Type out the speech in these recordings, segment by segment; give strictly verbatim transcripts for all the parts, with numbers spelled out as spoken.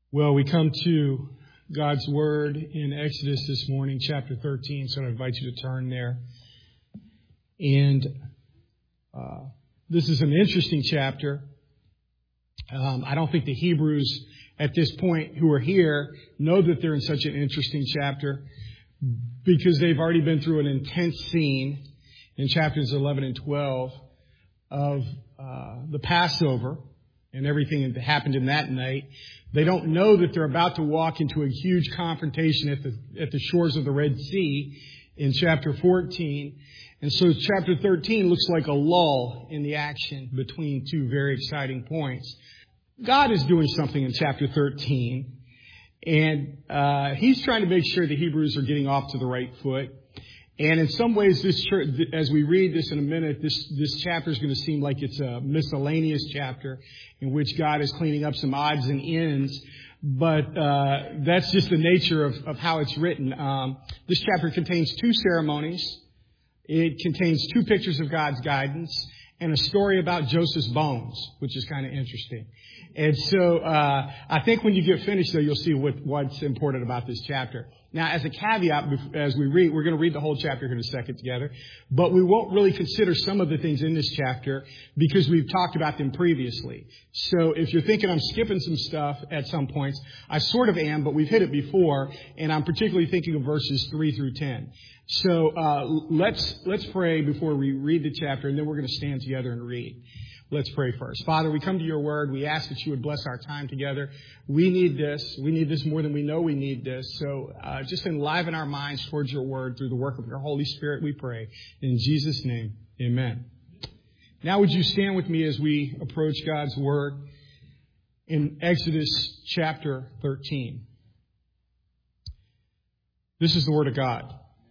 Well, we come to God's Word in Exodus this morning, chapter thirteen, so I invite you to turn there. And uh, this is an interesting chapter. Um, I don't think the Hebrews at this point who are here know that they're in such an interesting chapter because they've already been through an intense scene in chapters eleven and twelve of uh, the Passover and everything that happened in that night. They don't know that they're about to walk into a huge confrontation at the at the shores of the Red Sea in chapter fourteen. And so chapter thirteen looks like a lull in the action between two very exciting points. God is doing something in chapter thirteen, and uh, he's trying to make sure the Hebrews are getting off to the right foot. And in some ways, this church, as we read this in a minute, this, this chapter is going to seem like it's a miscellaneous chapter in which God is cleaning up some odds and ends. But uh, that's just the nature of, of how it's written. Um, this chapter contains two ceremonies. It contains two pictures of God's guidance and a story about Joseph's bones, which is kind of interesting. And so uh I think when you get finished, though, you'll see what, what's important about this chapter. Now, as a caveat, as we read, we're going to read the whole chapter here in a second together, but we won't really consider some of the things in this chapter because we've talked about them previously. So if you're thinking I'm skipping some stuff at some points, I sort of am, but we've hit it before, and I'm particularly thinking of verses three through ten. So uh let's let's pray before we read the chapter, and then we're going to stand together and read. Let's pray first. Father, we come to your word. We ask that you would bless our time together. We need this. We need this more than we know we need this. So uh, just enliven our minds towards your word through the work of your Holy Spirit, we pray. In Jesus' name, amen. Now would you stand with me as we approach God's word in Exodus chapter thirteen. This is the word of God.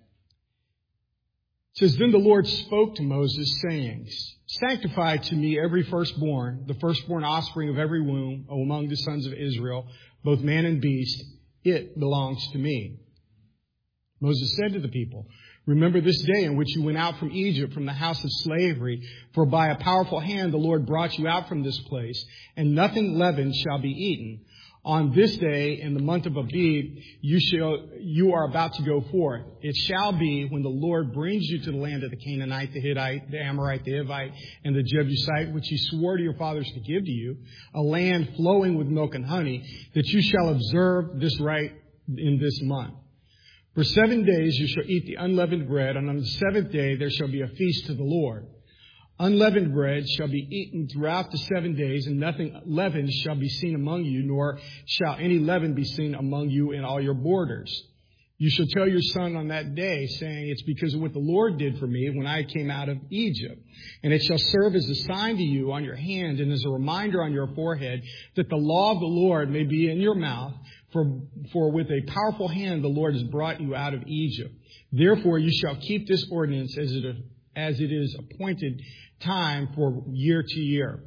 It says, Then the Lord spoke to Moses, saying, Sanctify to me every firstborn, the firstborn offspring of every womb among the sons of Israel, both man and beast. It belongs to me. Moses said to the people, Remember this day in which you went out from Egypt, from the house of slavery, for by a powerful hand the Lord brought you out from this place, and nothing leavened shall be eaten. On this day, in the month of Abib, you shall, you are about to go forth. It shall be when the Lord brings you to the land of the Canaanite, the Hittite, the Amorite, the Hivite, and the Jebusite, which he swore to your fathers to give to you, a land flowing with milk and honey, that you shall observe this rite in this month. For seven days you shall eat the unleavened bread, and on the seventh day there shall be a feast to the Lord. Unleavened bread shall be eaten throughout the seven days, and nothing leavened shall be seen among you, nor shall any leaven be seen among you in all your borders. You shall tell your son on that day, saying, It's because of what the Lord did for me when I came out of Egypt. And it shall serve as a sign to you on your hand and as a reminder on your forehead, that the law of the Lord may be in your mouth. For, for with a powerful hand the Lord has brought you out of Egypt. Therefore you shall keep this ordinance as it, as it is appointed time for year to year.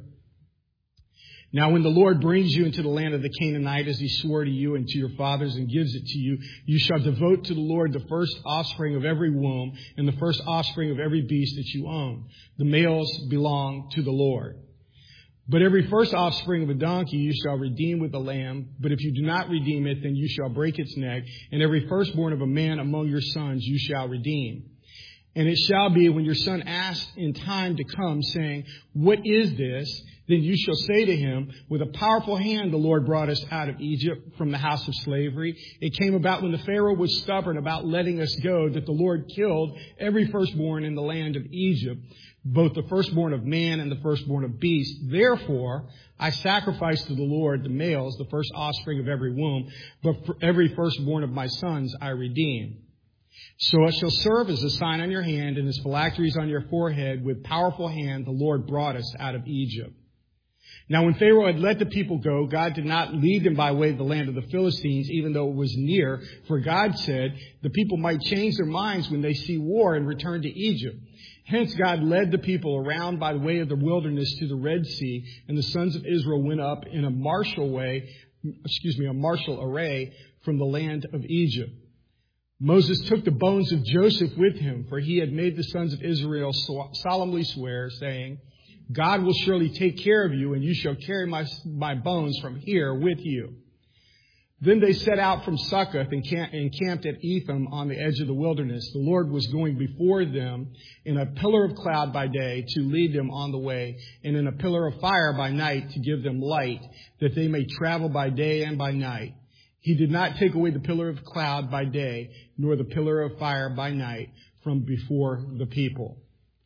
Now when the Lord brings you into the land of the Canaanite, as he swore to you and to your fathers, and gives it to you, you shall devote to the Lord the first offspring of every womb and the first offspring of every beast that you own. The males belong to the Lord. But every first offspring of a donkey you shall redeem with a lamb. But if you do not redeem it, then you shall break its neck. And every firstborn of a man among your sons you shall redeem. And it shall be when your son asks in time to come, saying, What is this? Then you shall say to him, With a powerful hand the Lord brought us out of Egypt from the house of slavery. It came about when the Pharaoh was stubborn about letting us go, that the Lord killed every firstborn in the land of Egypt, both the firstborn of man and the firstborn of beast. Therefore I sacrifice to the Lord the males, the first offspring of every womb, but for every firstborn of my sons I redeem. So it shall serve as a sign on your hand and as phylacteries on your forehead. With powerful hand the Lord brought us out of Egypt. Now when Pharaoh had let the people go, God did not lead them by way of the land of the Philistines, even though it was near. For God said the people might change their minds when they see war and return to Egypt. Hence God led the people around by the way of the wilderness to the Red Sea, and the sons of Israel went up in a martial way, excuse me, a martial array from the land of Egypt. Moses took the bones of Joseph with him, for he had made the sons of Israel solemnly swear, saying, God will surely take care of you, and you shall carry my, my bones from here with you. Then they set out from Succoth and camped at Etham on the edge of the wilderness. The Lord was going before them in a pillar of cloud by day to lead them on the way, and in a pillar of fire by night to give them light, that they may travel by day and by night. He did not take away the pillar of cloud by day, nor the pillar of fire by night from before the people.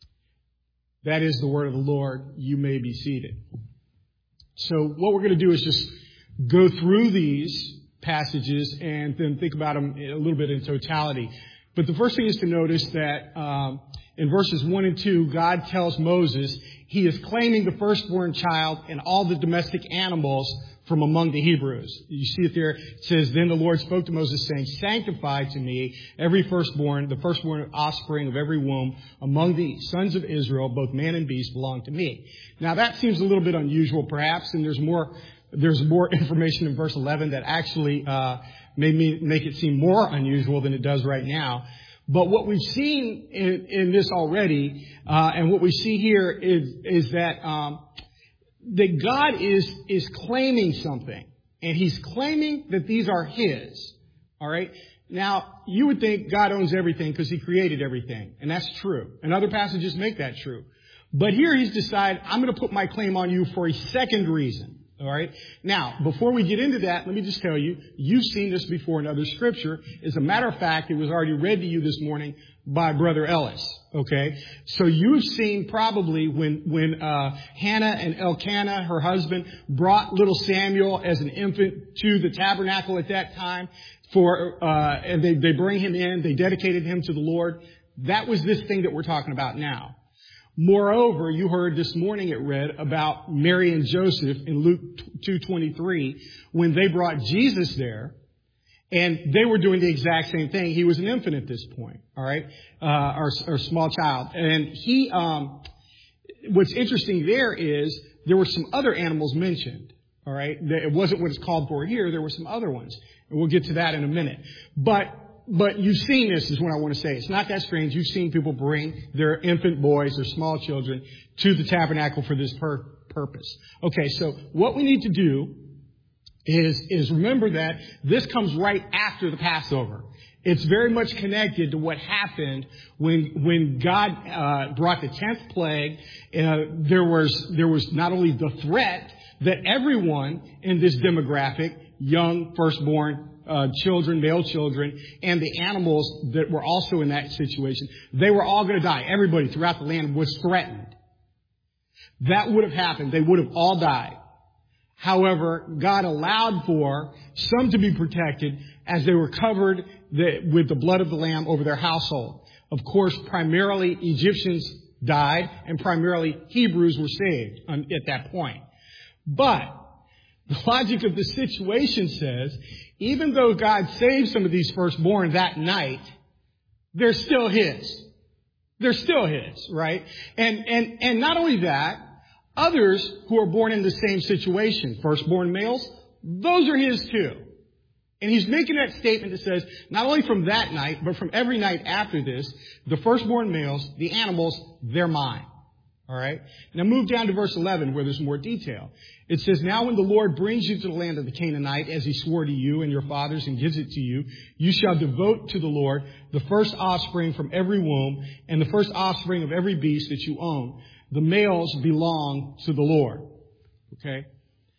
That is the word of the Lord. You may be seated. So what we're going to do is just go through these passages and then think about them a little bit in totality. But the first thing is to notice that um, in verses one and two, God tells Moses he is claiming the firstborn child and all the domestic animals from among the Hebrews. You see it there. It says, then the Lord spoke to Moses, saying, sanctify to me every firstborn, the firstborn offspring of every womb among the sons of Israel, both man and beast, belong to me. Now that seems a little bit unusual, perhaps, and there's more There's more information in verse eleven that actually uh made me make it seem more unusual than it does right now. But what we've seen in, in this already, uh and what we see here is is that um that God is is claiming something, and He's claiming that these are His. All right. Now you would think God owns everything because He created everything, and that's true. And other passages make that true. But here He's decided, I'm going to put my claim on you for a second reason. All right. Now, before we get into that, let me just tell you, you've seen this before in other scripture. As a matter of fact, it was already read to you this morning by Brother Ellis. Okay. So you've seen probably when, when, uh, Hannah and Elkanah, her husband, brought little Samuel as an infant to the tabernacle at that time for, uh, and they, they bring him in, they dedicated him to the Lord. That was this thing that we're talking about now. Moreover, you heard this morning it read about Mary and Joseph in Luke two twenty-three when they brought Jesus there, and they were doing the exact same thing. He was an infant at this point, all right, uh, or, or small child. And he, um, what's interesting there is there were some other animals mentioned, all right. It wasn't what it's called for here. There were some other ones, and we'll get to that in a minute. But But you've seen this is what I want to say. It's not that strange. You've seen people bring their infant boys, their small children, to the tabernacle for this pur- purpose. Okay, so what we need to do is, is remember that this comes right after the Passover. It's very much connected to what happened when when God uh, brought the tenth plague. Uh, there was there was not only the threat that everyone in this demographic, young firstborn Uh, children, male children, and the animals that were also in that situation, they were all going to die. Everybody throughout the land was threatened. That would have happened. They would have all died. However, God allowed for some to be protected as they were covered the, with the blood of the Lamb over their household. Of course, primarily Egyptians died, and primarily Hebrews were saved at that point. But the logic of the situation says, even though God saved some of these firstborn that night, they're still His. They're still His, right? And, and, and not only that, others who are born in the same situation, firstborn males, those are His too. And He's making that statement that says, not only from that night, but from every night after this, the firstborn males, the animals, they're mine. All right. Now move down to verse eleven where there's more detail. It says, now when the Lord brings you to the land of the Canaanite, as He swore to you and your fathers and gives it to you, you shall devote to the Lord the first offspring from every womb and the first offspring of every beast that you own. The males belong to the Lord. Okay.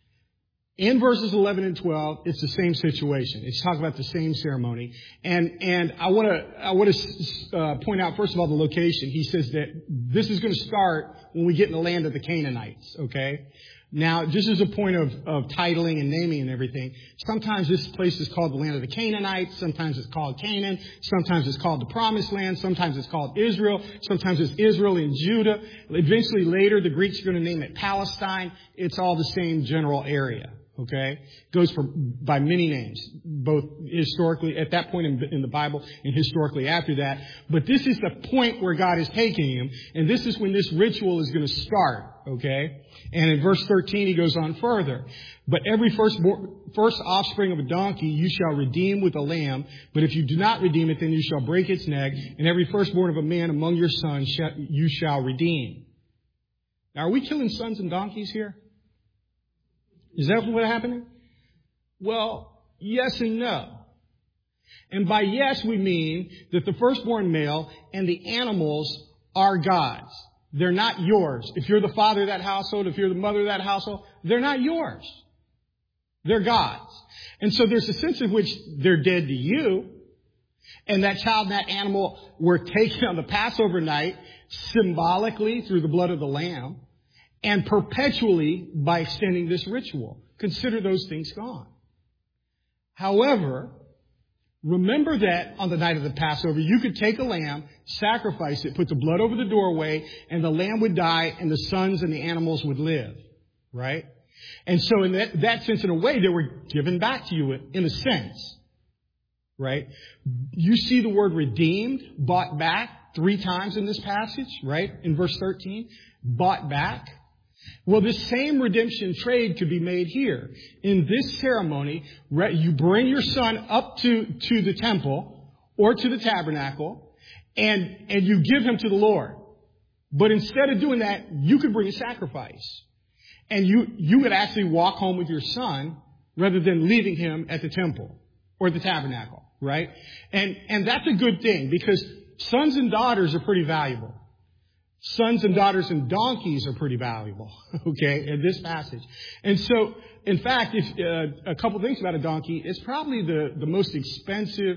In verses eleven and twelve, it's the same situation. It's talking about the same ceremony. And, and I want to, I want to uh, point out, first of all, the location. He says that this is going to start when we get in the land of the Canaanites. Okay. Now, just as a point of, of titling and naming and everything, sometimes this place is called the land of the Canaanites. Sometimes it's called Canaan. Sometimes it's called the Promised Land. Sometimes it's called Israel. Sometimes it's Israel and Judah. Eventually, later, the Greeks are going to name it Palestine. It's all the same general area. Okay? Goes for, by many names, both historically, at that point in, in the Bible, and historically after that. But this is the point where God is taking him, and this is when this ritual is going to start. Okay? And in verse thirteen, he goes on further. But every first, first offspring of a donkey you shall redeem with a lamb. But if you do not redeem it, then you shall break its neck. And every firstborn of a man among your sons shall, you shall redeem. Now, are we killing sons and donkeys here? Is that what's happening? Well, yes and no. And by yes, we mean that the firstborn male and the animals are God's. They're not yours. If you're the father of that household, if you're the mother of that household, they're not yours. They're God's. And so there's a sense in which they're dead to you. And that child and that animal were taken on the Passover night symbolically through the blood of the Lamb and perpetually by extending this ritual. Consider those things gone. However, remember that on the night of the Passover, you could take a lamb, sacrifice it, put the blood over the doorway, and the lamb would die, and the sons and the animals would live. Right? And so in that, that sense, in a way, they were given back to you in a sense. Right? You see the word redeemed, bought back, three times in this passage, right? In verse thirteen, bought back. Well, this same redemption trade could be made here. In this ceremony, you bring your son up to, to the temple or to the tabernacle, and, and you give him to the Lord. But instead of doing that, you could bring a sacrifice. And you, you could actually walk home with your son rather than leaving him at the temple or the tabernacle, right? And, and that's a good thing because sons and daughters are pretty valuable. Sons and daughters and donkeys are pretty valuable, okay, in this passage. And so, in fact, if, uh, a couple things about a donkey, it's probably the, the most expensive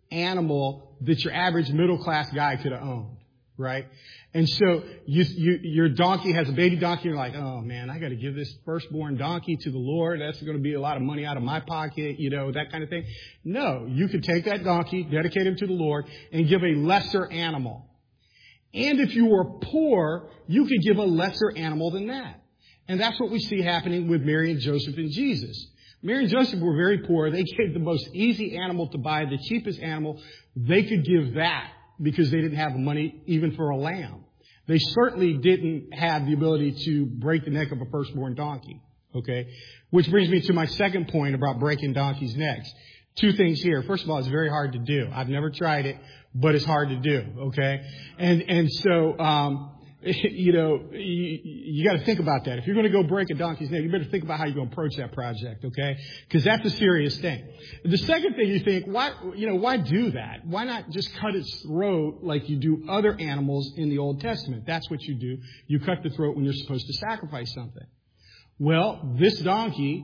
animal that your average middle-class guy could have owned, right? And so, you, you, your donkey has a baby donkey, and you're like, oh man, I got to give this firstborn donkey to the Lord. That's going to be a lot of money out of my pocket, you know, that kind of thing. No, you could take that donkey, dedicate him to the Lord, and give a lesser animal. And if you were poor, you could give a lesser animal than that. And that's what we see happening with Mary and Joseph and Jesus. Mary and Joseph were very poor. They gave the most easy animal to buy, the cheapest animal. They could give that because they didn't have money even for a lamb. They certainly didn't have the ability to break the neck of a firstborn donkey. Okay? Which brings me to my second point about breaking donkeys' necks. Two things here. First of all, it's very hard to do. I've never tried it, but it's hard to do, okay? And and so, um, you know, you, you got to think about that. If you're going to go break a donkey's neck, you better think about how you're going to approach that project, okay? Because that's a serious thing. The second thing you think, why, you know, why do that? Why not just cut its throat like you do other animals in the Old Testament? That's what you do. You cut the throat when you're supposed to sacrifice something. Well, this donkey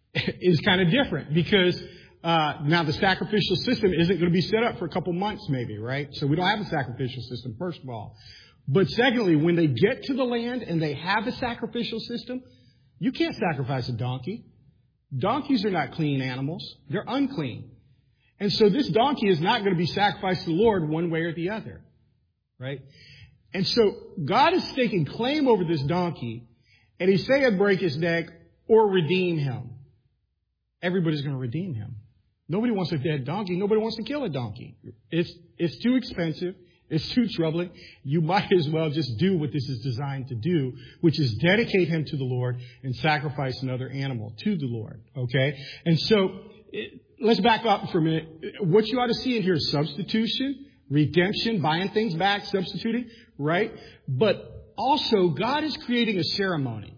is kind of different because Uh, now the sacrificial system isn't going to be set up for a couple months maybe, right? So we don't have a sacrificial system, first of all. But secondly, when they get to the land and they have a sacrificial system, you can't sacrifice a donkey. Donkeys are not clean animals. They're unclean. And so this donkey is not going to be sacrificed to the Lord one way or the other, right? And so God is taking claim over this donkey, and he's saying I'd break his neck or redeem him. Everybody's going to redeem him. Nobody wants a dead donkey. Nobody wants to kill a donkey. It's, it's too expensive. It's too troubling. You might as well just do what this is designed to do, which is dedicate him to the Lord and sacrifice another animal to the Lord. Okay? And so, it, let's back up for a minute. What you ought to see in here is substitution, redemption, buying things back, substituting, right? But also, God is creating a ceremony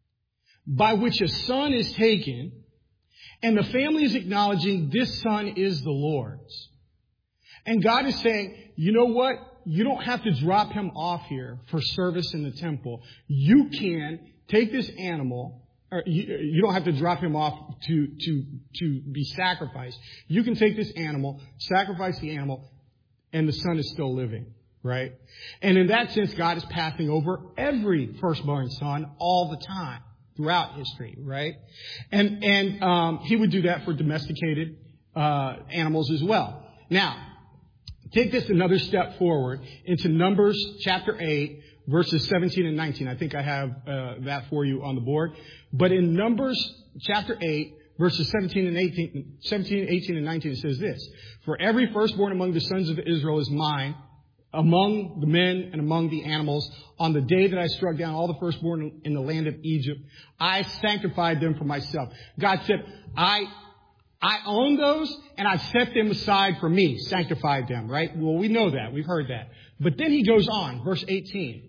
by which a son is taken, and the family is acknowledging this son is the Lord's. And God is saying, you know what? You don't have to drop him off here for service in the temple. You can take this animal, or you, you don't have to drop him off to, to, to be sacrificed. You can take this animal, sacrifice the animal, and the son is still living, right? And in that sense, God is passing over every firstborn son all the time. Throughout history, right? And and um, he would do that for domesticated uh, animals as well. Now, take this another step forward into Numbers chapter eight, verses seventeen and nineteen. I think I have uh, that for you on the board. But in Numbers chapter eight, verses seventeen and eighteen, seventeen, eighteen, and nineteen, it says this: "For every firstborn among the sons of Israel is mine, among the men and among the animals. On the day that I struck down all the firstborn in the land of Egypt, I sanctified them for myself." God said, I, I own those and I've set them aside for me, sanctified them, right? Well, we know that. We've heard that. But then he goes on, verse eighteen.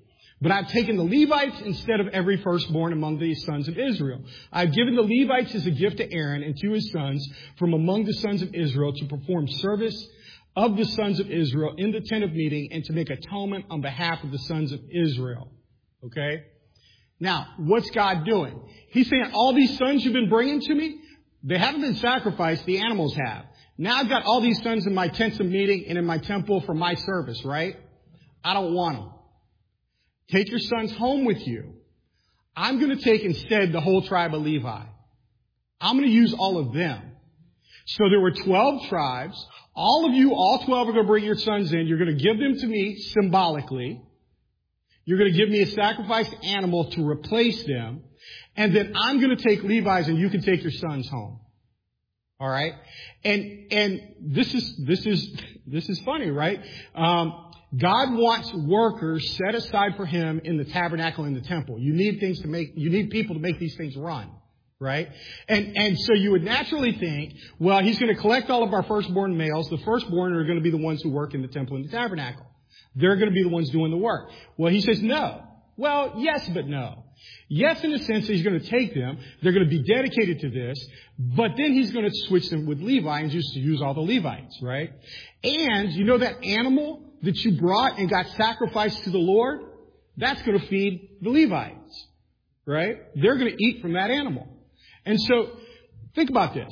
But I've taken the Levites instead of every firstborn among the sons of Israel. I've given the Levites as a gift to Aaron and to his sons from among the sons of Israel to perform service of the sons of Israel in the tent of meeting and to make atonement on behalf of the sons of Israel. Okay? Now, what's God doing? He's saying, all these sons you've been bringing to me, they haven't been sacrificed, the animals have. Now I've got all these sons in my tents of meeting and in my temple for my service, right? I don't want them. Take your sons home with you. I'm going to take instead the whole tribe of Levi. I'm going to use all of them. So there were twelve tribes. All of you, all twelve are going to bring your sons in. You're going to give them to me symbolically. You're going to give me a sacrificed animal to replace them. And then I'm going to take Levi's and you can take your sons home. All right. And, and this is, this is, this is funny, right? Um, God wants workers set aside for him in the tabernacle and the temple. You need things to make, you need people to make these things run, right? And, and so you would naturally think, well, he's going to collect all of our firstborn males. The firstborn are going to be the ones who work in the temple and the tabernacle. They're going to be the ones doing the work. Well, he says no. Well, yes, but no. Yes, in a sense, he's going to take them. They're going to be dedicated to this. But then he's going to switch them with Levi and just use all the Levites, right? And you know that animal that you brought and got sacrificed to the Lord? That's going to feed the Levites, right? They're going to eat from that animal. And so think about this.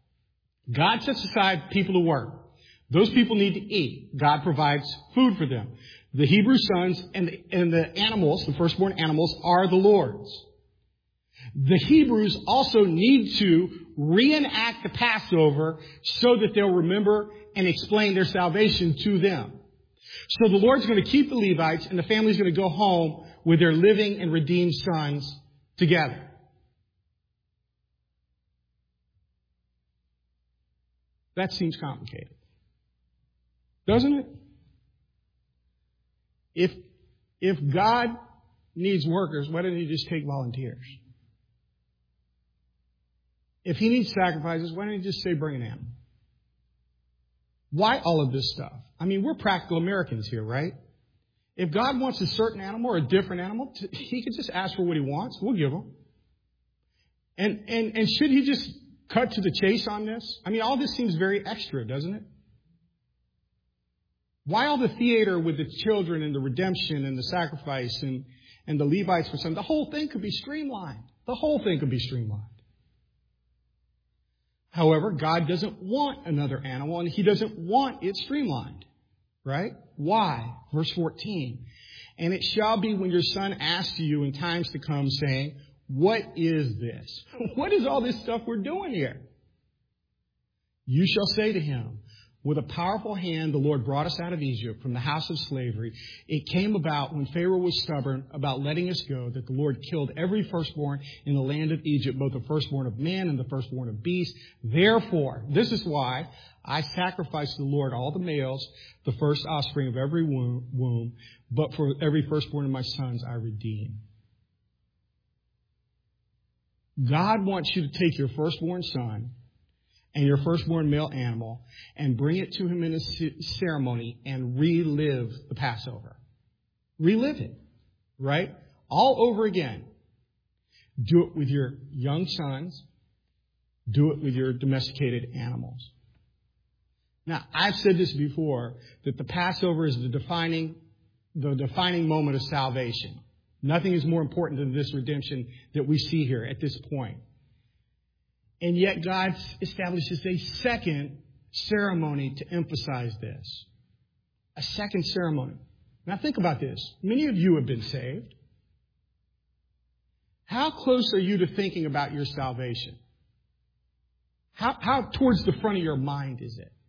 God sets aside people to work. Those people need to eat. God provides food for them. The Hebrew sons and the, and the animals, the firstborn animals, are the Lord's. The Hebrews also need to reenact the Passover so that they'll remember and explain their salvation to them. So the Lord's going to keep the Levites and the family's going to go home with their living and redeemed sons together. That seems complicated, doesn't it? If, if God needs workers, why doesn't he just take volunteers? If he needs sacrifices, why don't he just say bring an animal? Why all of this stuff? I mean, we're practical Americans here, right? If God wants a certain animal or a different animal, he could just ask for what he wants. We'll give him. And, and, and should he just cut to the chase on this? I mean, all this seems very extra, doesn't it? Why all the theater with the children and the redemption and the sacrifice and, and the Levites for some? The whole thing could be streamlined. The whole thing could be streamlined. However, God doesn't want another animal and he doesn't want it streamlined. Right? Why? Verse fourteen. And it shall be when your son asks you in times to come saying, what is this? What is all this stuff we're doing here? You shall say to him, with a powerful hand, the Lord brought us out of Egypt from the house of slavery. It came about when Pharaoh was stubborn about letting us go that the Lord killed every firstborn in the land of Egypt, both the firstborn of man and the firstborn of beast. Therefore, this is why I sacrifice to the Lord all the males, the first offspring of every womb, but for every firstborn of my sons I redeem. God wants you to take your firstborn son and your firstborn male animal and bring it to him in a ceremony and relive the Passover. Relive it, right? All over again. Do it with your young sons. Do it with your domesticated animals. Now, I've said this before, that the Passover is the defining, the defining moment of salvation. Nothing is more important than this redemption that we see here at this point. And yet God establishes a second ceremony to emphasize this. A second ceremony. Now think about this. Many of you have been saved. How close are you to thinking about your salvation? How, how towards the front of your mind is it?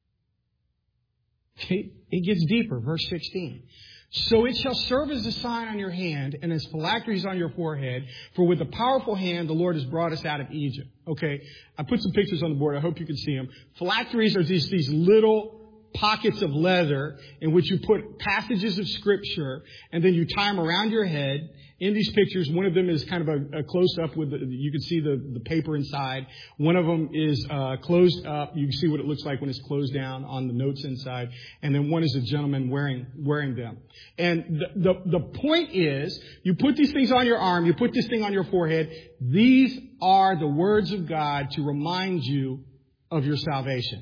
It, it gets deeper. Verse sixteen. So it shall serve as a sign on your hand and as phylacteries on your forehead. For with a powerful hand, the Lord has brought us out of Egypt. Okay. I put some pictures on the board. I hope you can see them. Phylacteries are these, these little pockets of leather in which you put passages of Scripture, and then you tie them around your head. In these pictures, one of them is kind of a, a close-up with the, you can see the, the paper inside. One of them is uh, closed up. You can see what it looks like when it's closed down on the notes inside. And then one is a gentleman wearing wearing them. And the, the, the point is, you put these things on your arm, you put this thing on your forehead. These are the words of God to remind you of your salvation.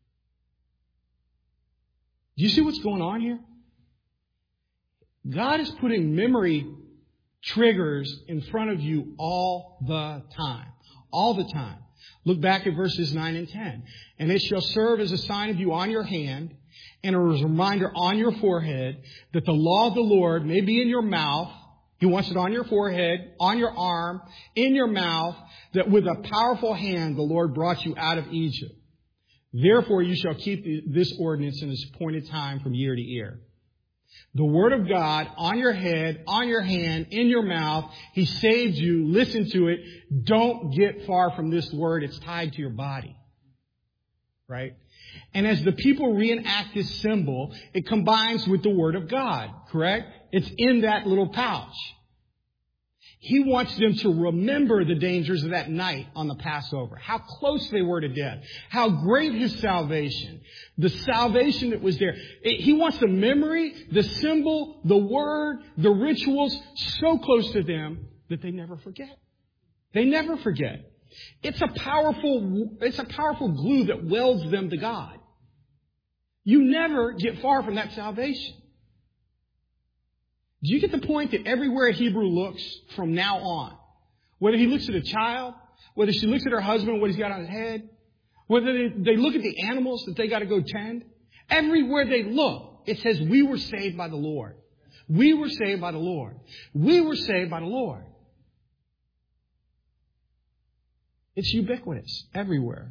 Do you see what's going on here? God is putting memory triggers in front of you all the time. All the time. Look back at verses nine and ten. And it shall serve as a sign of you on your hand and a reminder on your forehead that the law of the Lord may be in your mouth. He wants it on your forehead, on your arm, in your mouth, that with a powerful hand the Lord brought you out of Egypt. Therefore you shall keep this ordinance in its appointed time from year to year. The Word of God on your head, on your hand, in your mouth. He saved you. Listen to it. Don't get far from this Word. It's tied to your body. Right? And as the people reenact this symbol, it combines with the Word of God. Correct? It's in that little pouch. He wants them to remember the dangers of that night on the Passover. How close they were to death. How great His salvation. The salvation that was there. He wants the memory, the symbol, the word, the rituals so close to them that they never forget. They never forget. It's a powerful, it's a powerful glue that welds them to God. You never get far from that salvation. Do you get the point that everywhere a Hebrew looks from now on, whether he looks at a child, whether she looks at her husband, what he's got on his head, whether they, they look at the animals that they got to go tend, everywhere they look, it says, we were saved by the Lord. We were saved by the Lord. We were saved by the Lord. It's ubiquitous everywhere.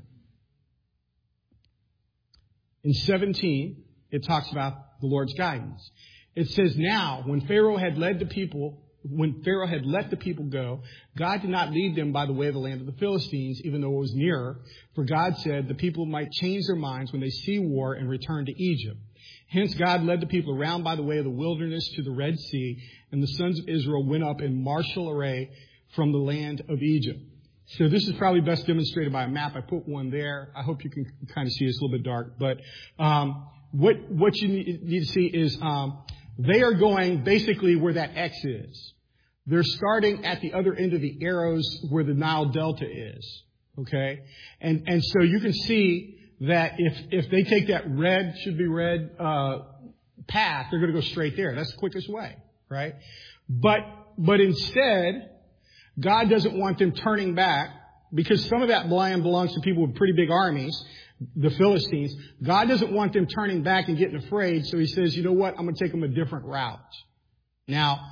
In seventeen, it talks about the Lord's guidance. It says, now, when Pharaoh had led the people, when Pharaoh had let the people go, God did not lead them by the way of the land of the Philistines, even though it was nearer. For God said the people might change their minds when they see war and return to Egypt. Hence, God led the people around by the way of the wilderness to the Red Sea, and the sons of Israel went up in martial array from the land of Egypt. So this is probably best demonstrated by a map. I put one there. I hope you can kind of see. It's a little bit dark. But um, what what you need to see is um, they are going basically where that X is. They're starting at the other end of the arrows where the Nile Delta is. Okay? And and so you can see that if if they take that red, should be red, uh, path, they're going to go straight there. That's the quickest way. Right? But but instead, God doesn't want them turning back, because some of that land belongs to people with pretty big armies, the Philistines. God doesn't want them turning back and getting afraid, so He says, you know what, I'm going to take them a different route. Now,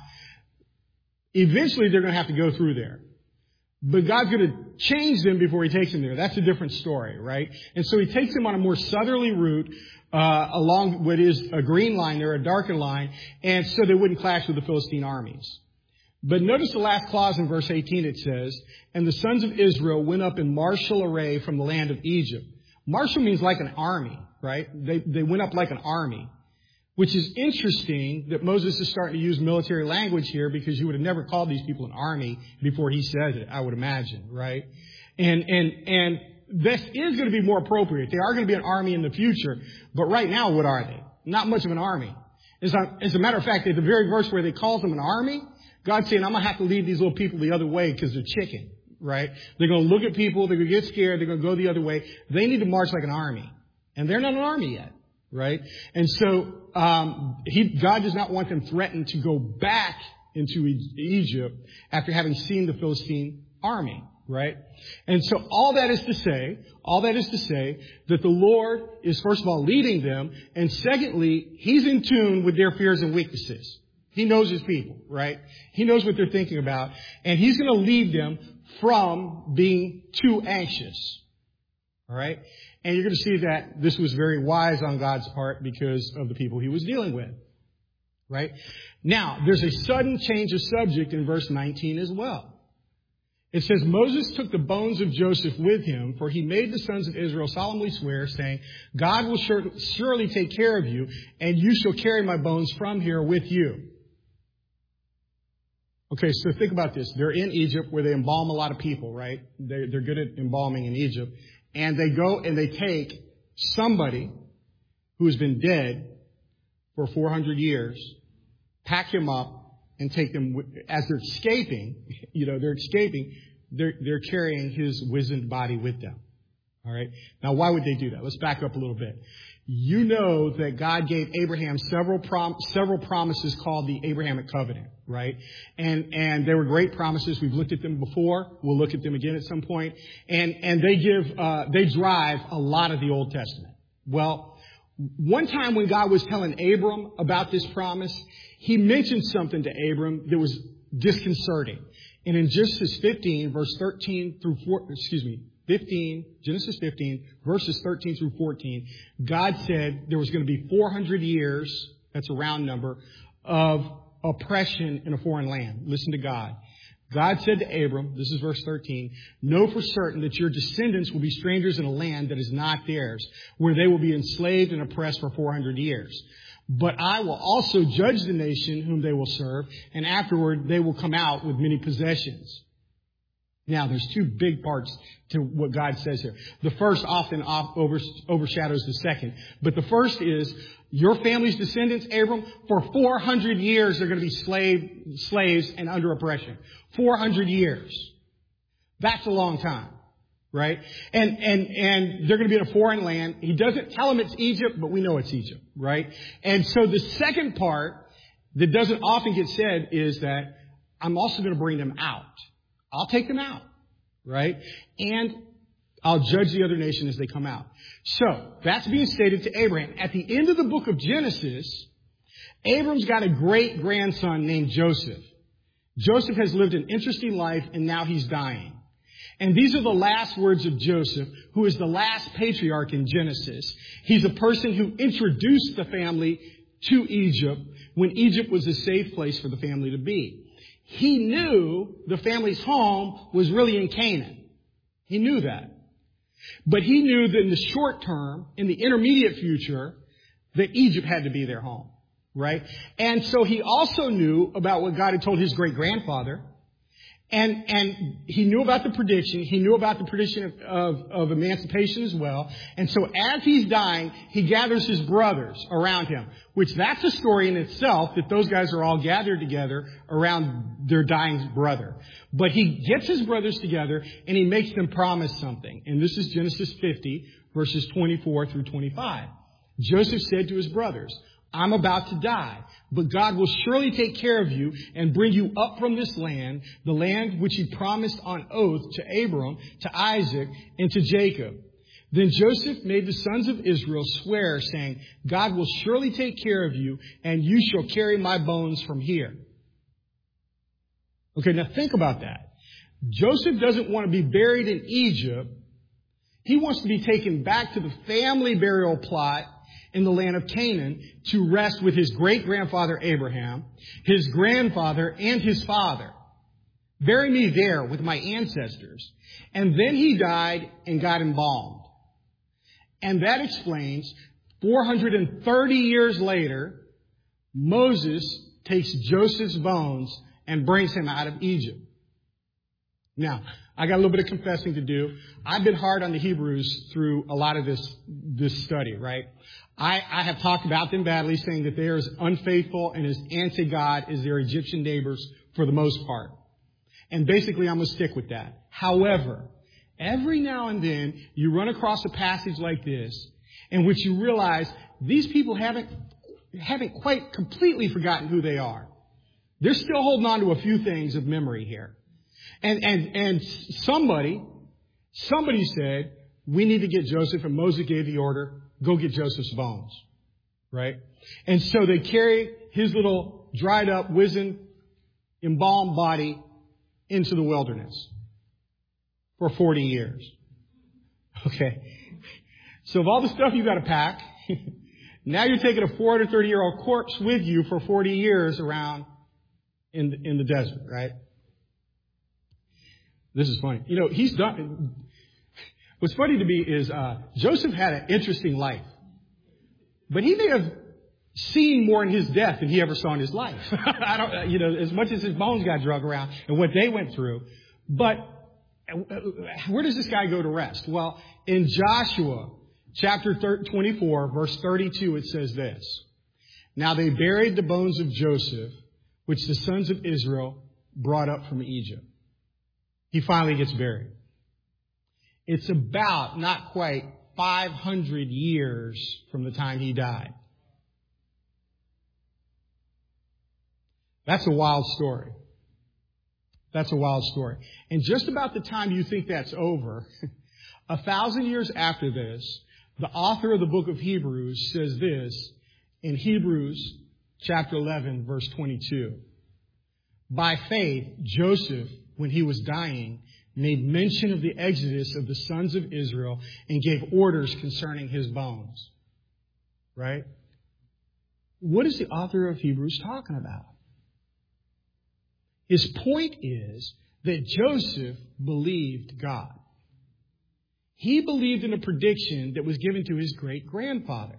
eventually they're going to have to go through there. But God's going to change them before He takes them there. That's a different story, right? And so He takes them on a more southerly route, uh, along what is a green line there, a darkened line, and so they wouldn't clash with the Philistine armies. But notice the last clause in verse eighteen. It says, and the sons of Israel went up in martial array from the land of Egypt. Martial means like an army, right? They, they went up like an army, which is interesting that Moses is starting to use military language here, because you would have never called these people an army before he says it, I would imagine, right? And, and, and this is going to be more appropriate. They are going to be an army in the future, but right now, what are they? Not much of an army. As a, as a matter of fact, at the very verse where they calls them an army, God's saying, I'm going to have to lead these little people the other way because they're chicken, right? They're going to look at people. They're going to get scared. They're going to go the other way. They need to march like an army. And they're not an army yet, right? And so um, he, God does not want them threatened to go back into Egypt after having seen the Philistine army, right? And so all that is to say, all that is to say that the Lord is, first of all, leading them. And secondly, He's in tune with their fears and weaknesses. He knows His people, right? He knows what they're thinking about. And He's going to lead them from being too anxious. All right? And you're going to see that this was very wise on God's part because of the people He was dealing with. Right? Now, there's a sudden change of subject in verse nineteen as well. It says, Moses took the bones of Joseph with him, for he made the sons of Israel solemnly swear, saying, God will sure, surely take care of you, and you shall carry my bones from here with you. Okay, so think about this. They're in Egypt where they embalm a lot of people, right? They're, they're good at embalming in Egypt. And they go and they take somebody who has been dead for four hundred years, pack him up, and take them, as they're escaping, you know, they're escaping, they're, they're carrying his wizened body with them. All right? Now, why would they do that? Let's back up a little bit. You know that God gave Abraham several prom- several promises called the Abrahamic covenant, right? And and they were great promises. We've looked at them before. We'll look at them again at some point. And and they give uh, they drive a lot of the Old Testament. Well, one time when God was telling Abram about this promise, he mentioned something to Abram that was disconcerting. And in Genesis fifteen, verse thirteen through four, excuse me, fifteen, Genesis fifteen, verses thirteen through fourteen, God said there was going to be four hundred years, that's a round number, of oppression in a foreign land. Listen to God. God said to Abram, this is verse thirteen, know for certain that your descendants will be strangers in a land that is not theirs, where they will be enslaved and oppressed for four hundred years. But I will also judge the nation whom they will serve, and afterward they will come out with many possessions. Now, there's two big parts to what God says here. The first often overshadows the second. But the first is, your family's descendants, Abram, for four hundred years they're going to be slave, slaves and under oppression. four hundred years. That's a long time, right? And, and, and they're going to be in a foreign land. He doesn't tell them it's Egypt, but we know it's Egypt, right? And so the second part that doesn't often get said is that I'm also going to bring them out. I'll take them out, right? And I'll judge the other nation as they come out. So that's being stated to Abraham. At the end of the book of Genesis, Abram's got a great grandson named Joseph. Joseph has lived an interesting life, and now he's dying. And these are the last words of Joseph, who is the last patriarch in Genesis. He's a person who introduced the family to Egypt when Egypt was a safe place for the family to be. He knew the family's home was really in Canaan. He knew that. But he knew that in the short term, in the intermediate future, that Egypt had to be their home, right? And so he also knew about what God had told his great-grandfather. And, and he knew about the prediction. He knew about the prediction of, of, of emancipation as well. And so as he's dying, he gathers his brothers around him, which that's a story in itself, that those guys are all gathered together around their dying brother. But he gets his brothers together and he makes them promise something. And this is Genesis fifty, verses twenty-four through twenty-five. Joseph said to his brothers, I'm about to die, but God will surely take care of you and bring you up from this land, the land which he promised on oath to Abram, to Isaac, and to Jacob. Then Joseph made the sons of Israel swear, saying, God will surely take care of you, and you shall carry my bones from here. Okay, now think about that. Joseph doesn't want to be buried in Egypt. He wants to be taken back to the family burial plot in the land of Canaan to rest with his great-grandfather Abraham, his grandfather, and his father. Bury me there with my ancestors. And then he died and got embalmed. And that explains four hundred thirty years later, Moses takes Joseph's bones and brings him out of Egypt. Now, I got a little bit of confessing to do. I've been hard on the Hebrews through a lot of this, this study, right? I, I have talked about them badly, saying that they are as unfaithful and as anti-God as their Egyptian neighbors for the most part. And basically, I'm going to stick with that. However, every now and then, you run across a passage like this in which you realize these people haven't, haven't quite completely forgotten who they are. They're still holding on to a few things of memory here. And, and, and somebody, somebody said, we need to get Joseph, and Moses gave the order, go get Joseph's bones, right? And so they carry his little dried up, wizened, embalmed body into the wilderness for forty years. Okay. So of all the stuff you got to pack, now you're taking a four hundred thirty year old corpse with you for forty years around in the, in the desert, right? This is funny. You know, he's done. What's funny to me is uh, Joseph had an interesting life. But he may have seen more in his death than he ever saw in his life. I don't, you know, as much as his bones got drug around and what they went through. But where does this guy go to rest? Well, in Joshua chapter twenty-four, verse thirty-two, it says this. Now they buried the bones of Joseph, which the sons of Israel brought up from Egypt. He finally gets buried. It's about, not quite, five hundred years from the time he died. That's a wild story. That's a wild story. And just about the time you think that's over, a thousand years after this, the author of the book of Hebrews says this in Hebrews chapter eleven, verse twenty-two. By faith, Joseph, when he was dying, made mention of the exodus of the sons of Israel and gave orders concerning his bones. Right? What is the author of Hebrews talking about? His point is that Joseph believed God. He believed in a prediction that was given to his great-grandfather.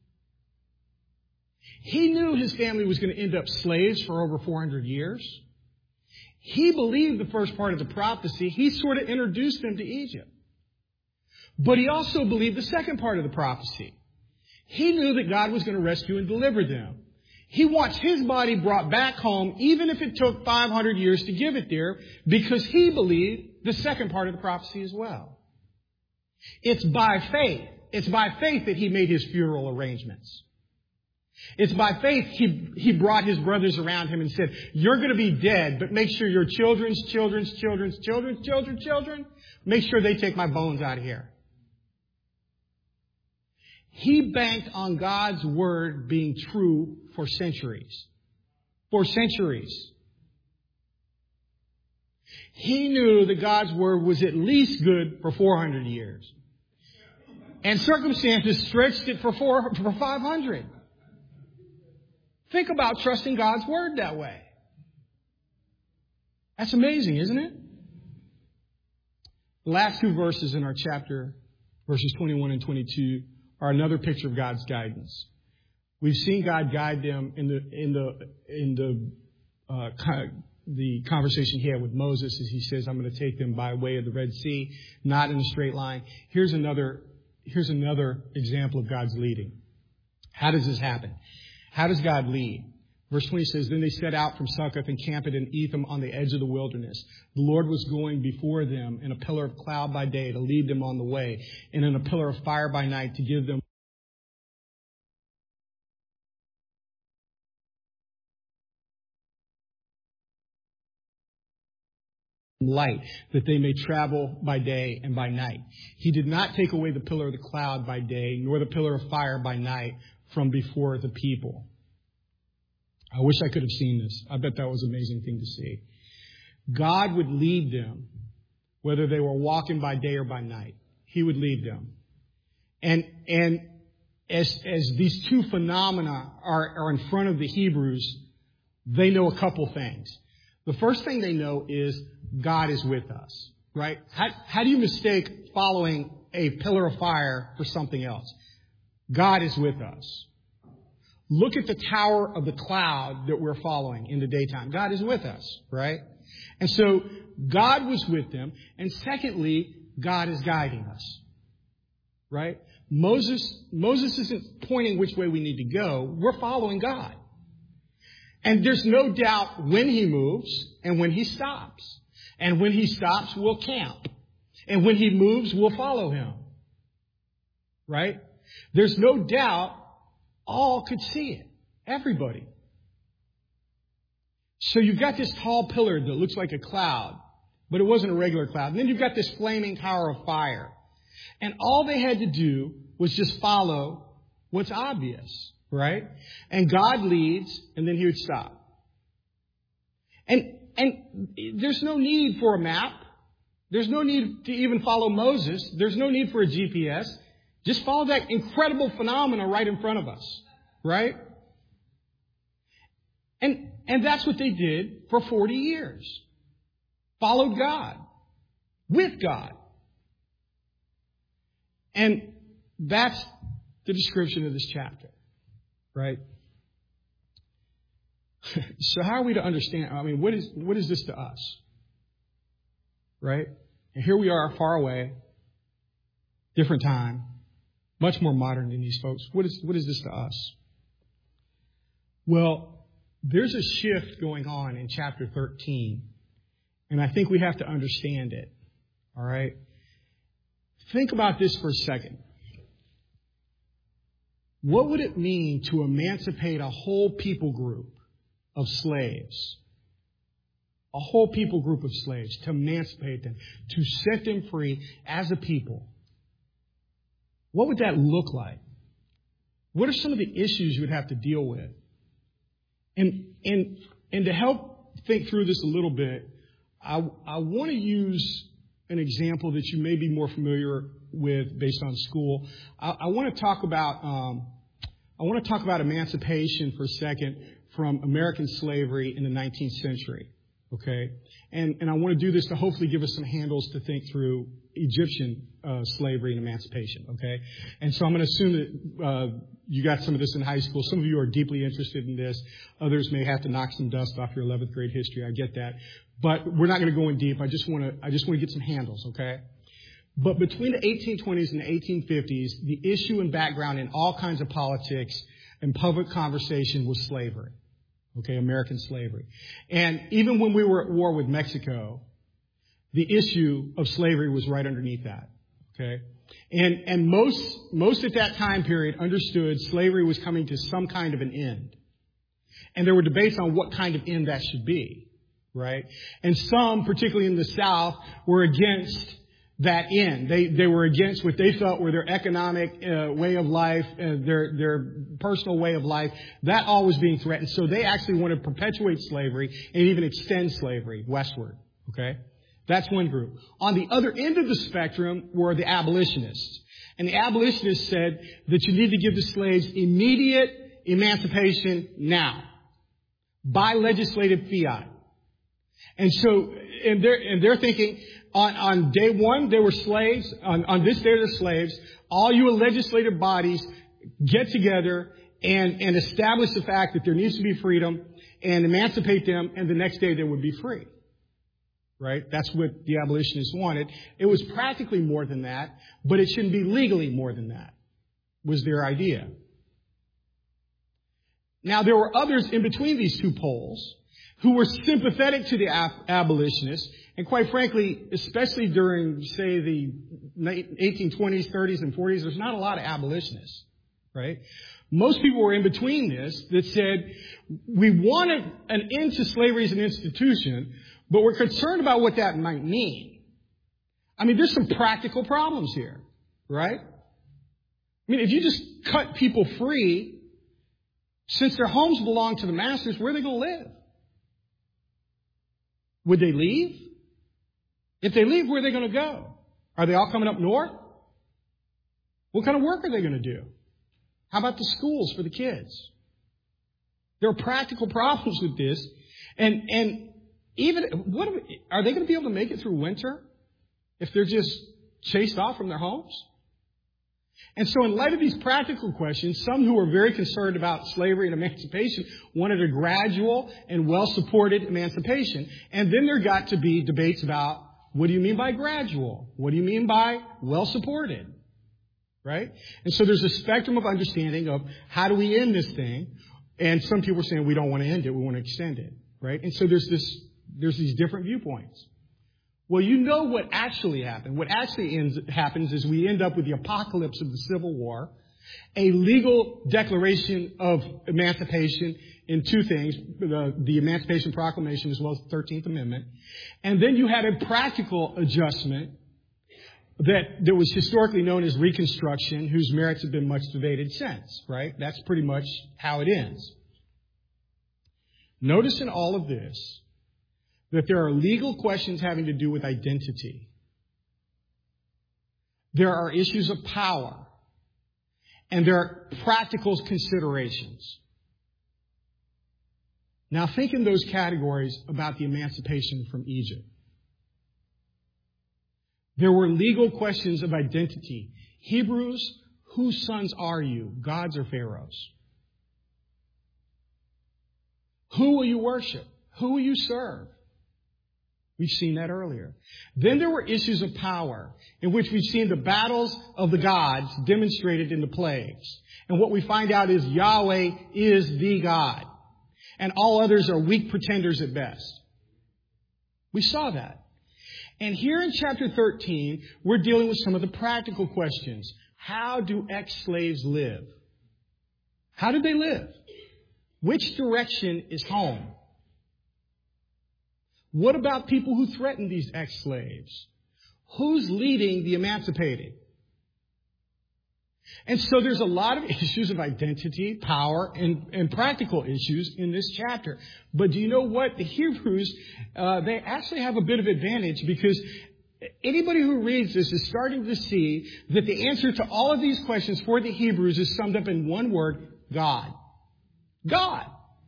He knew his family was going to end up slaves for over four hundred years. He believed the first part of the prophecy. He sort of introduced them to Egypt. But he also believed the second part of the prophecy. He knew that God was going to rescue and deliver them. He wants his body brought back home, even if it took five hundred years to give it there, because he believed the second part of the prophecy as well. It's by faith. It's by faith that he made his funeral arrangements. It's by faith he, he brought his brothers around him and said, you're going to be dead, but make sure your children's, children's, children's, children's, children's, children, make sure they take my bones out of here. He banked on God's word being true for centuries. For centuries. He knew that God's word was at least good for four hundred years. And circumstances stretched it for, four, for five hundred. Think about trusting God's word that way. That's amazing, isn't it? The last two verses in our chapter, verses twenty-one and twenty-two, are another picture of God's guidance. We've seen God guide them in the in the in the uh, the conversation he had with Moses, as he says, "I'm going to take them by way of the Red Sea, not in a straight line." Here's another here's another example of God's leading. How does this happen? How does God lead? Verse twenty says, Then they set out from Succoth and camped in Etham on the edge of the wilderness. The Lord was going before them in a pillar of cloud by day to lead them on the way, and in a pillar of fire by night to give them light, that they may travel by day and by night. He did not take away the pillar of the cloud by day, nor the pillar of fire by night from before the people. I wish I could have seen this. I bet that was an amazing thing to see. God would lead them, whether they were walking by day or by night. He would lead them. And and as as these two phenomena are, are in front of the Hebrews, they know a couple things. The first thing they know is God is with us, right? How, how do you mistake following a pillar of fire for something else? God is with us. Look at the tower of the cloud that we're following in the daytime. God is with us, right? And so God was with them. And secondly, God is guiding us, right? Moses, Moses isn't pointing which way we need to go. We're following God. And there's no doubt when he moves and when he stops. And when he stops, we'll camp. And when he moves, we'll follow him. Right? There's no doubt all could see it. Everybody. So you've got this tall pillar that looks like a cloud, but it wasn't a regular cloud. And then you've got this flaming tower of fire. And all they had to do was just follow what's obvious. Right? And God leads, and then he would stop. And and there's no need for a map. There's no need to even follow Moses. There's no need for a G P S. Just follow that incredible phenomena right in front of us. Right? And and that's what they did for forty years. Followed God. with God. And that's the description of this chapter, right? So how are we to understand? I mean, what is what is this to us? Right? And here we are far away, different time, much more modern than these folks. What is what is this to us? Well, there's a shift going on in chapter thirteen, and I think we have to understand it. All right? Think about this for a second. What would it mean to emancipate a whole people group of slaves? A whole people group of slaves, to emancipate them, to set them free as a people. What would that look like? What are some of the issues you would have to deal with? And and and to help think through this a little bit, I, I want to use an example that you may be more familiar with based on school. I, I want to talk about um, I want to talk about emancipation for a second from American slavery in the nineteenth century. Okay, and and I want to do this to hopefully give us some handles to think through Egyptian uh, slavery and emancipation. Okay, and so I'm going to assume that uh, you got some of this in high school. Some of you are deeply interested in this. Others may have to knock some dust off your eleventh grade history. I get that, but we're not going to go in deep. I just want to I just want to get some handles. Okay. But between the eighteen twenties and the eighteen fifties, the issue and background in all kinds of politics and public conversation was slavery. Okay, American slavery. And even when we were at war with Mexico, the issue of slavery was right underneath that. Okay? And and most most at that time period understood slavery was coming to some kind of an end. And there were debates on what kind of end that should be. Right? And some, particularly in the South, were against that end. They they were against what they felt were their economic uh, way of life, uh, their their personal way of life. That all was being threatened. So they actually wanted to perpetuate slavery and even extend slavery westward. Okay? That's one group. On the other end of the spectrum were the abolitionists. And the abolitionists said that you need to give the slaves immediate emancipation now by legislative fiat. And so, and they're, and they're thinking, on, on day one, they were slaves. On, on this day, they're slaves. All you legislative bodies get together and, and establish the fact that there needs to be freedom and emancipate them, and the next day they would be free. Right? That's what the abolitionists wanted. It was practically more than that, but it shouldn't be legally more than that, was their idea. Now, there were others in between these two poles who were sympathetic to the ab- abolitionists, and quite frankly, especially during, say, the eighteen twenties, thirties, and forties, there's not a lot of abolitionists, right? Most people were in between this that said, we want an end to slavery as an institution, but we're concerned about what that might mean. I mean, there's some practical problems here, right? I mean, if you just cut people free, since their homes belong to the masters, where are they going to live? Would they leave? If they leave, where are they going to go? Are they all coming up north? What kind of work are they going to do? How about the schools for the kids? There are practical problems with this. And, and even, what are, are they going to be able to make it through winter if they're just chased off from their homes? And so in light of these practical questions, some who were very concerned about slavery and emancipation wanted a gradual and well-supported emancipation. And then there got to be debates about, what do you mean by gradual? What do you mean by well-supported? Right? And so there's a spectrum of understanding of how do we end this thing? And some people are saying we don't want to end it, we want to extend it. Right? And so there's this, there's these different viewpoints. Well, you know what actually happened. What actually ends, happens is we end up with the apocalypse of the Civil War, a legal declaration of emancipation in two things, the, the Emancipation Proclamation as well as the thirteenth Amendment. And then you had a practical adjustment that, that was historically known as Reconstruction, whose merits have been much debated since, right? That's pretty much how it ends. Notice in all of this that there are legal questions having to do with identity. There are issues of power. And there are practical considerations. Now think in those categories about the emancipation from Egypt. There were legal questions of identity. Hebrews, whose sons are you? God's or Pharaoh's? Who will you worship? Who will you serve? We've seen that earlier. Then there were issues of power, in which we've seen the battles of the gods demonstrated in the plagues. And what we find out is Yahweh is the God, and all others are weak pretenders at best. We saw that. And here in chapter thirteen, we're dealing with some of the practical questions. How do ex-slaves live? How did they live? Which direction is home? What about people who threaten these ex-slaves? Who's leading the emancipated? And so there's a lot of issues of identity, power, and, and practical issues in this chapter. But do you know what? The Hebrews, uh, they actually have a bit of advantage, because anybody who reads this is starting to see that the answer to all of these questions for the Hebrews is summed up in one word: God. God.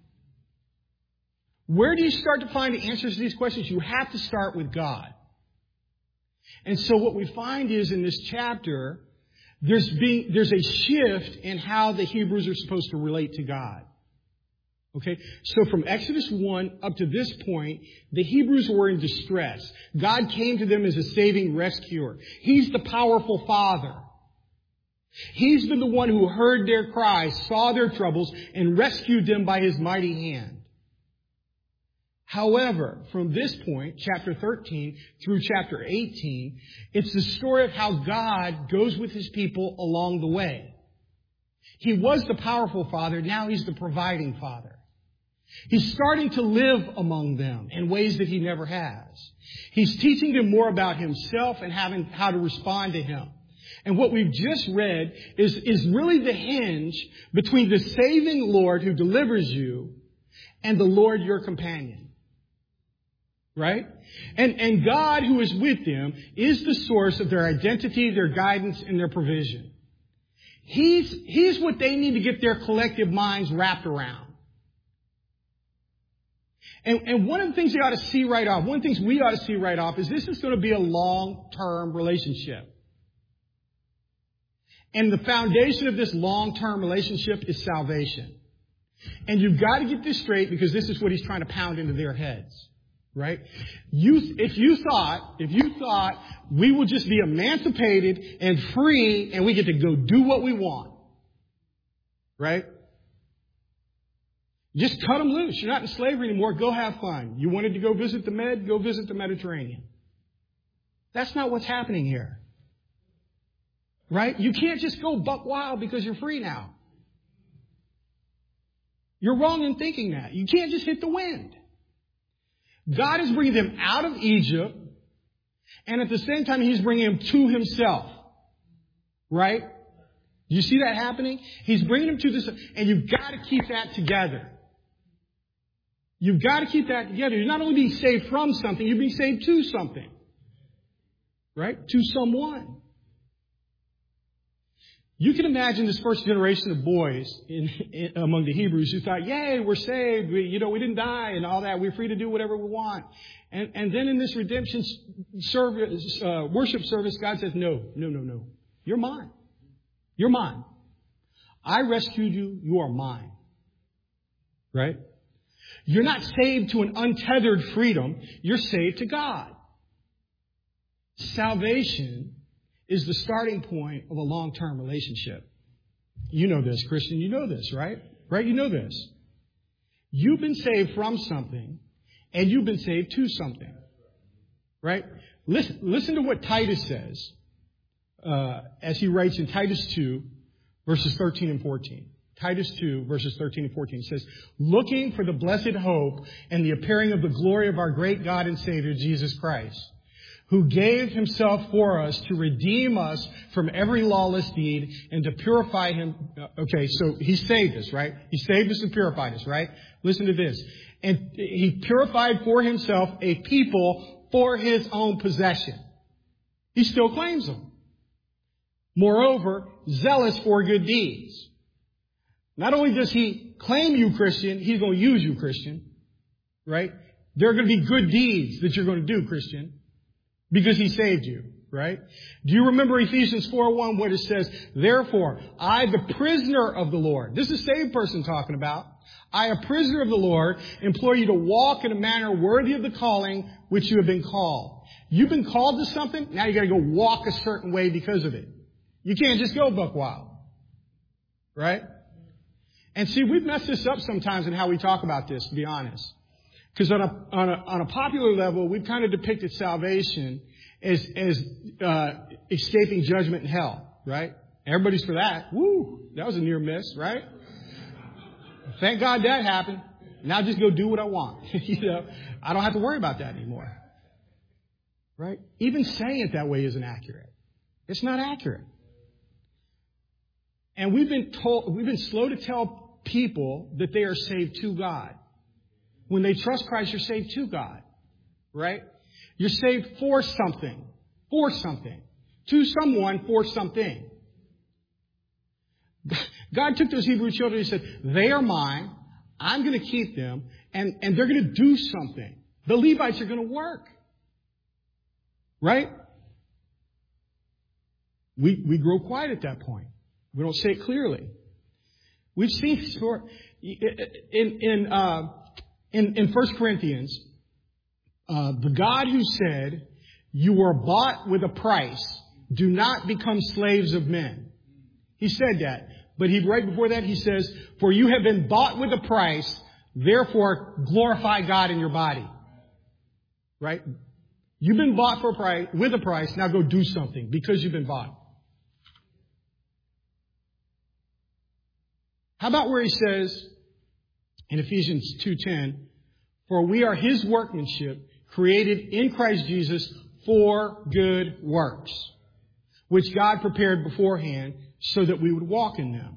Where do you start to find the answers to these questions? You have to start with God. And so what we find is in this chapter, there's being, there's a shift in how the Hebrews are supposed to relate to God. Okay? So from Exodus one up to this point, the Hebrews were in distress. God came to them as a saving rescuer. He's the powerful Father. He's been the one who heard their cries, saw their troubles, and rescued them by His mighty hand. However, from this point, chapter thirteen through chapter eighteen, it's the story of how God goes with His people along the way. He was the powerful Father. Now He's the providing Father. He's starting to live among them in ways that He never has. He's teaching them more about Himself and having how to respond to Him. And what we've just read is, is really the hinge between the saving Lord who delivers you and the Lord your companion. Right? And, and God, who is with them, is the source of their identity, their guidance, and their provision. He's, he's what they need to get their collective minds wrapped around. And, and one of the things you ought to see right off, one of the things we ought to see right off, is this is going to be a long-term relationship. And the foundation of this long-term relationship is salvation. And you've got to get this straight, because this is what He's trying to pound into their heads. Right? You, if you thought, if you thought we will just be emancipated and free and we get to go do what we want. Right? Just cut them loose. You're not in slavery anymore. Go have fun. You wanted to go visit the Med? Go visit the Mediterranean. That's not what's happening here. Right? You can't just go buck wild because you're free now. You're wrong in thinking that. You can't just hit the wind. God is bringing them out of Egypt, and at the same time, He's bringing them to Himself. Right? Do you see that happening? He's bringing them to this, and you've got to keep that together. You've got to keep that together. You're not only being saved from something, you're being saved to something. Right? To someone. You can imagine this first generation of boys in, in, among the Hebrews who thought, yay, we're saved. We, you know, we didn't die and all that. We're free to do whatever we want. And, and then in this redemption service, uh, worship service, God says, no, no, no, no. You're mine. You're mine. I rescued you. You are mine. Right? You're not saved to an untethered freedom. You're saved to God. Salvation is the starting point of a long-term relationship. You know this, Christian. You know this, right? Right? You know this. You've been saved from something, and you've been saved to something. Right? Listen, listen to what Titus says uh, as he writes in Titus two, verses thirteen and fourteen. Titus two, verses thirteen and fourteen. It says, looking for the blessed hope and the appearing of the glory of our great God and Savior, Jesus Christ, who gave Himself for us to redeem us from every lawless deed and to purify Him. Okay, so He saved us, right? He saved us and purified us, right? Listen to this. And He purified for Himself a people for His own possession. He still claims them. Moreover, zealous for good deeds. Not only does He claim you, Christian, He's going to use you, Christian. Right? There are going to be good deeds that you're going to do, Christian. Because He saved you. right? Do you remember Ephesians four one where it says, therefore, I, the prisoner of the Lord. This is a saved person talking about. I, a prisoner of the Lord, implore you to walk in a manner worthy of the calling which you have been called. You've been called to something, now you got to go walk a certain way because of it. You can't just go buck wild. Right? And see, we've messed this up sometimes in how we talk about this, to be honest. Because on a, on a, on a popular level, we've kind of depicted salvation as, as, uh, escaping judgment and hell, right? Everybody's for that. Woo! That was a near miss, right? Thank God that happened. Now just go do what I want. You know, I don't have to worry about that anymore. Right? Even saying it that way isn't accurate. It's not accurate. And we've been told, we've been slow to tell people that they are saved to God. When they trust Christ, you're saved to God. Right? You're saved for something. For something. To someone, for something. God took those Hebrew children and he said, they are mine. I'm going to keep them. And, and they're going to do something. The Levites are going to work. Right? We, we grow quiet at that point. We don't say it clearly. We've seen in, in, uh, in, in First Corinthians, uh, the God who said, you were bought with a price, do not become slaves of men. He said that. But he, right before that, he says, for you have been bought with a price, therefore glorify God in your body. Right? You've been bought for a price, with a price, now go do something because you've been bought. How about where he says in Ephesians two ten, for we are his workmanship, created in Christ Jesus for good works, which God prepared beforehand so that we would walk in them.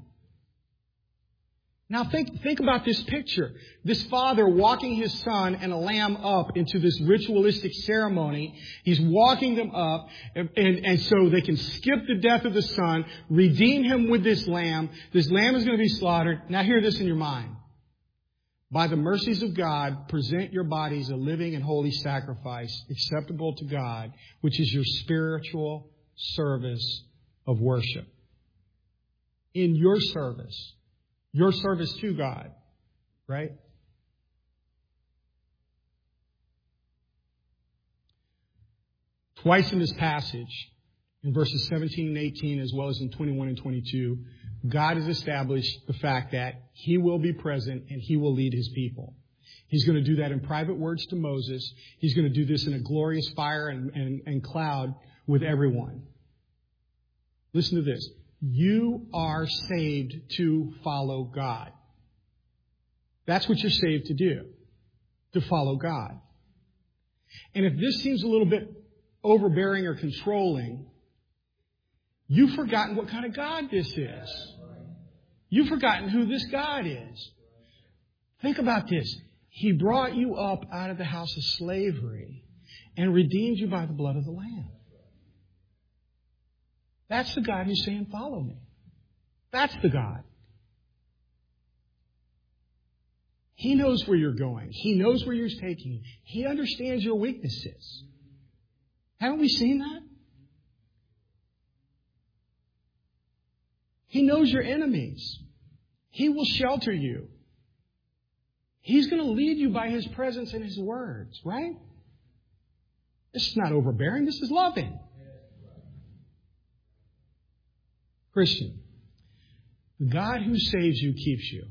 Now think, think about this picture. This father walking his son and a lamb up into this ritualistic ceremony. He's walking them up and, and, and so they can skip the death of the son, redeem him with this lamb. This lamb is going to be slaughtered. Now hear this in your mind. By the mercies of God, present your bodies a living and holy sacrifice acceptable to God, which is your spiritual service of worship. In your service. Your service to God, right? Twice in this passage, in verses seventeen and eighteen, as well as in twenty-one and twenty-two, God has established the fact that he will be present and he will lead his people. He's going to do that in private words to Moses. He's going to do this in a glorious fire and, and, and cloud with everyone. Listen to this. You are saved to follow God. That's what you're saved to do. To follow God. And if this seems a little bit overbearing or controlling, you've forgotten what kind of God this is. You've forgotten who this God is. Think about this. He brought you up out of the house of slavery and redeemed you by the blood of the Lamb. That's the God who's saying, follow me. That's the God. He knows where you're going. He knows where you're taking you. He understands your weaknesses. Haven't we seen that? He knows your enemies. He will shelter you. He's going to lead you by his presence and his words, right? This is not overbearing. This is loving. Christian, the God who saves you keeps you.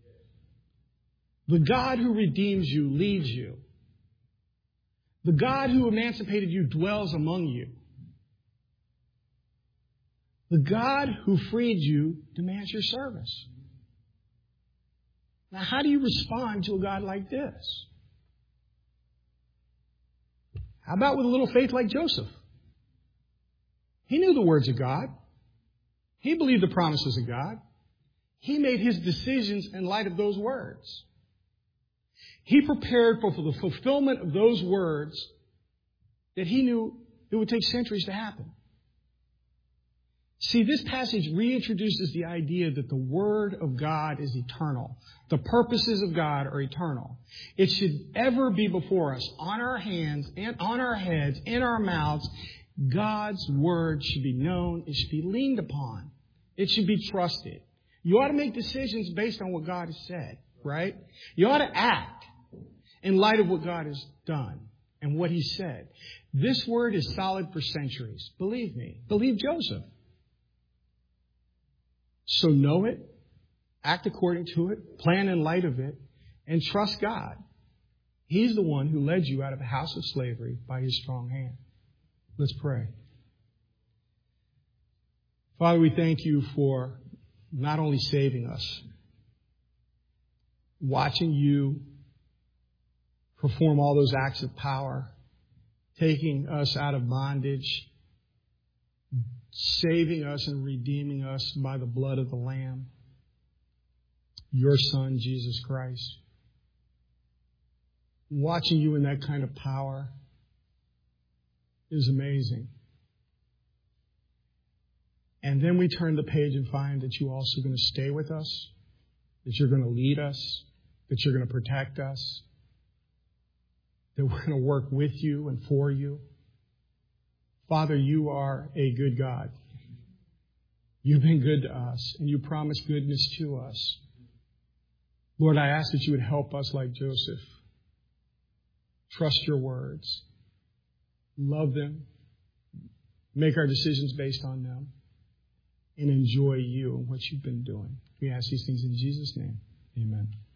The God who redeems you leads you. The God who emancipated you dwells among you. The God who freed you demands your service. Now, how do you respond to a God like this? How about with a little faith like Joseph? He knew the words of God. He believed the promises of God. He made his decisions in light of those words. He prepared for the fulfillment of those words that he knew it would take centuries to happen. See, this passage reintroduces the idea that the Word of God is eternal. The purposes of God are eternal. It should ever be before us, on our hands, and on our heads, in our mouths, God's word should be known. It should be leaned upon. It should be trusted. You ought to make decisions based on what God has said, right? You ought to act in light of what God has done and what he said. This word is solid for centuries. Believe me. Believe Joseph. So know it, act according to it, plan in light of it, and trust God. He's the one who led you out of a house of slavery by his strong hand. Let's pray. Father, we thank you for not only saving us, watching you perform all those acts of power, taking us out of bondage, saving us and redeeming us by the blood of the Lamb, your Son, Jesus Christ. Watching you in that kind of power is amazing. And then we turn the page and find that you're also going to stay with us, that you're going to lead us, that you're going to protect us, that we're going to work with you and for you. Father, you are a good God. You've been good to us, and you promise goodness to us. Lord, I ask that you would help us like Joseph. Trust your words. Love them. Make our decisions based on them. And enjoy you and what you've been doing. We ask these things in Jesus' name. Amen.